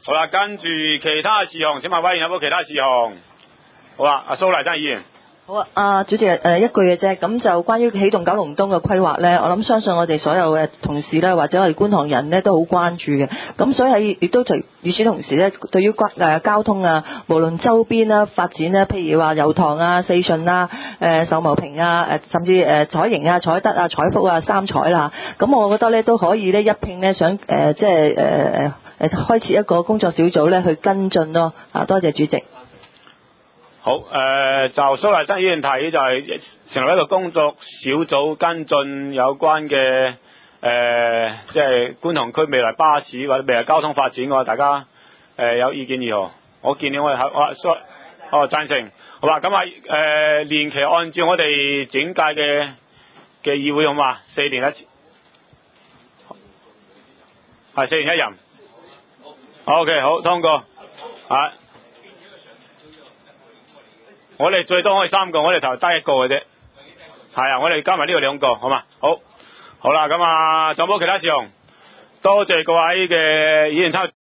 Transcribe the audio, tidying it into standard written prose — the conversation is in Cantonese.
好啦，跟住其他事項，請問委員有冇其他事項？好啊，阿蘇麗珍議員。 好啊，主席一句嘅啫，咁就關於起動九龍東嘅規劃咧，我諗相信我哋所有嘅同事咧，或者我哋觀塘人咧都好關注嘅。咁所以喺亦都與此同時咧，對於交通啊，無論周邊啦發展咧，譬如話油塘啊、四順啊、秀茂坪啊、甚至彩盈啊、彩德啊、彩福啊、三彩啦，咁我覺得咧都可以咧一併咧想開設一個工作小組咧去跟進咯。多謝主席。 好，就蘇麗珍議員提就係成立一個工作小組跟進有關嘅即係觀塘區未來巴士或者未來交通發展嘅話，大家有意見如何？我見到我贊成，好吧？咁年期按照我哋整屆嘅議會好嘛？4年一次，係4年一任。OK， 好通過，我哋最多可以3個，我哋頭得1個嘅啫。係啊，我哋加埋呢個2個，好嘛？好啦，咁仲有冇其他事項？多謝各位嘅議員參與。